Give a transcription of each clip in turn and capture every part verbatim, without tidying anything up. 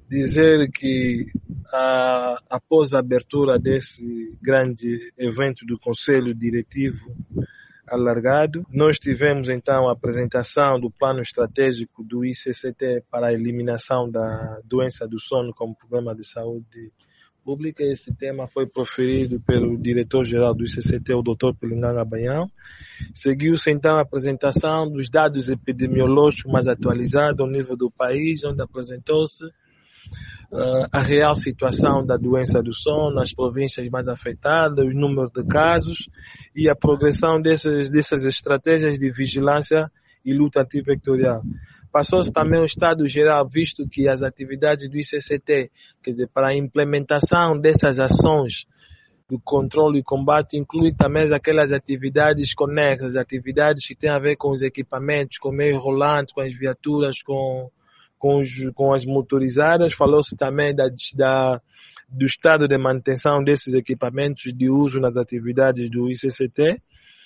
dizer que a, após a abertura desse grande evento do Conselho Diretivo alargado, nós tivemos então a apresentação do plano estratégico do I C C T para a eliminação da doença do sono como problema de saúde pública. Esse tema foi proferido pelo diretor-geral do I C C T, o doutor Pelinganga Banhão. Seguiu-se então a apresentação dos dados epidemiológicos mais atualizados ao nível do país, onde apresentou-se Uh, a real situação da doença do sono, as províncias mais afetadas, o número de casos e a progressão dessas, dessas estratégias de vigilância e luta antivectorial. Passou-se também o estado geral, visto que as atividades do I C C T, quer dizer, para a implementação dessas ações do controle e combate, inclui também aquelas atividades conexas, atividades que têm a ver com os equipamentos, com meios rolantes, com as viaturas, com Com, os, com as motorizadas. Falou-se também da, da, do estado de manutenção desses equipamentos de uso nas atividades do I C C T.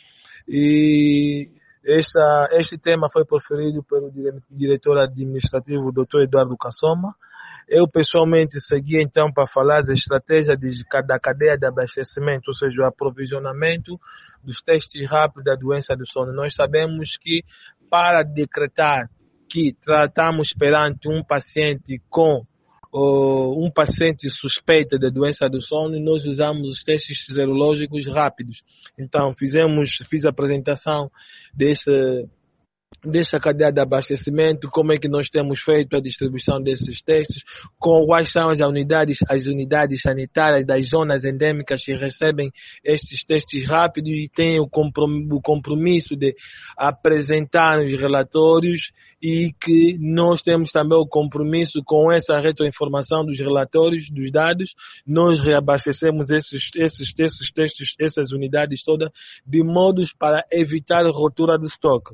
E esta, este tema foi proferido pelo diretor administrativo, doutor Eduardo Cassoma. Eu pessoalmente segui então para falar da estratégia de, da cadeia de abastecimento, ou seja, o aprovisionamento dos testes rápidos da doença do sono. Nós sabemos que para decretar que tratamos perante um paciente com uh, um paciente suspeito da doença do sono, e nós usamos os testes serológicos rápidos. Então, fizemos, fiz a apresentação desse, dessa cadeia de abastecimento, como é que nós temos feito a distribuição desses testes, com quais são as unidades, as unidades sanitárias das zonas endêmicas que recebem estes testes rápidos e têm o compromisso de apresentar os relatórios, e que nós temos também o compromisso com essa retroinformação dos relatórios, dos dados. Nós reabastecemos esses, esses, esses testes, essas unidades todas, de modos para evitar a rotura do estoque.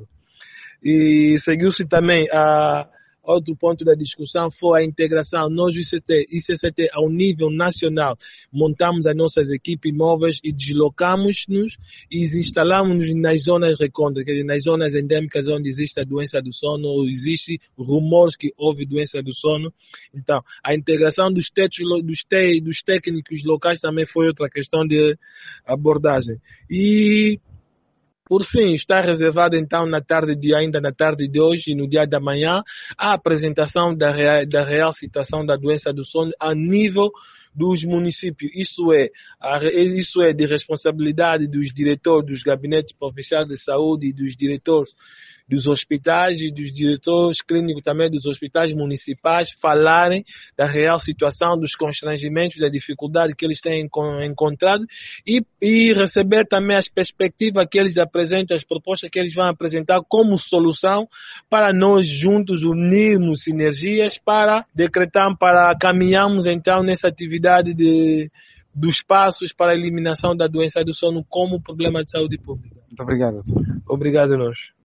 E seguiu-se também a outro ponto da discussão foi a integração. Nós, o I C C T, ao nível nacional, montamos as nossas equipes móveis e deslocamos-nos e instalamos-nos nas zonas recônditas, quer dizer, nas zonas endêmicas onde existe a doença do sono, ou existe rumores que houve doença do sono. Então, a integração dos, técnicos, dos, te, dos técnicos locais também foi outra questão de abordagem. E por fim, está reservada então na tarde de, ainda na tarde de hoje e no dia da manhã, a apresentação da real, da real situação da doença do sono a nível dos municípios. Isso é, a, isso é de responsabilidade dos diretores dos gabinetes provinciais de saúde e dos diretores dos hospitais e dos diretores clínicos também dos hospitais municipais falarem da real situação, dos constrangimentos, da dificuldade que eles têm encontrado e, e receber também as perspectivas que eles apresentam, as propostas que eles vão apresentar como solução para nós juntos unirmos sinergias para decretar, para caminharmos então nessa atividade de, dos passos para a eliminação da doença do sono como problema de saúde pública. Muito obrigado, doutor. Obrigado a nós.